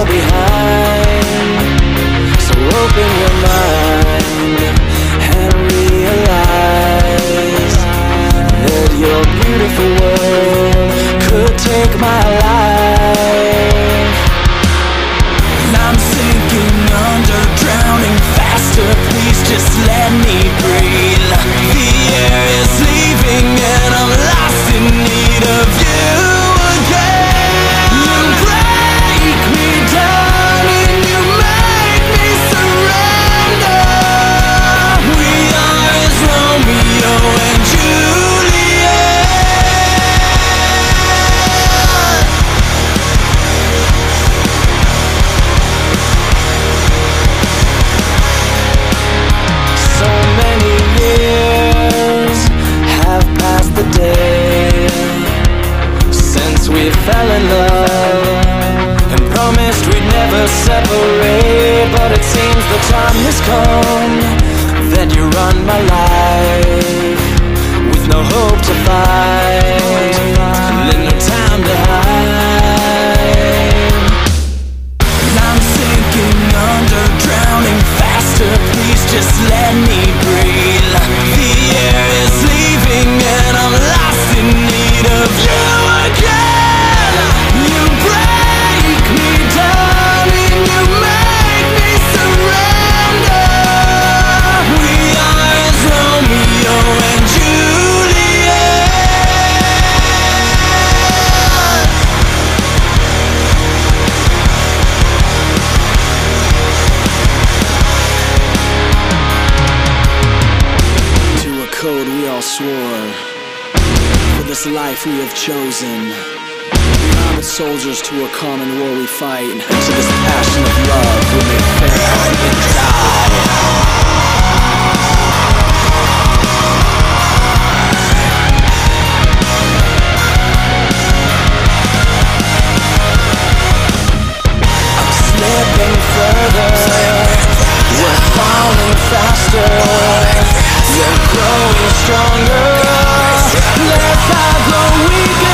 all behind. So open your mind and realize that your beautiful world could take my life. And I'm sinking under, drowning faster. Please just let me breathe. The air is leaving and I'm lost in need of you again. You break me down and you make me surrender. We are as Romeo and Juliet. So many years have passed the day since we fell in love and promised we'd never separate. But it seems the time has come that you run my life with no hope to fight and no time to hide. And I'm sinking under, drowning faster. Please just let me breathe. The air is leaving and I'm lost in need of you again. You break me down and you make me surrender. We are as Romeo and Juliet. To a code we all swore, for this life we have chosen. We are but soldiers to a common war we fight, and to this passion of love we may fail and die. I'm slipping further, we're falling faster, we're growing stronger. Let's have the weekend.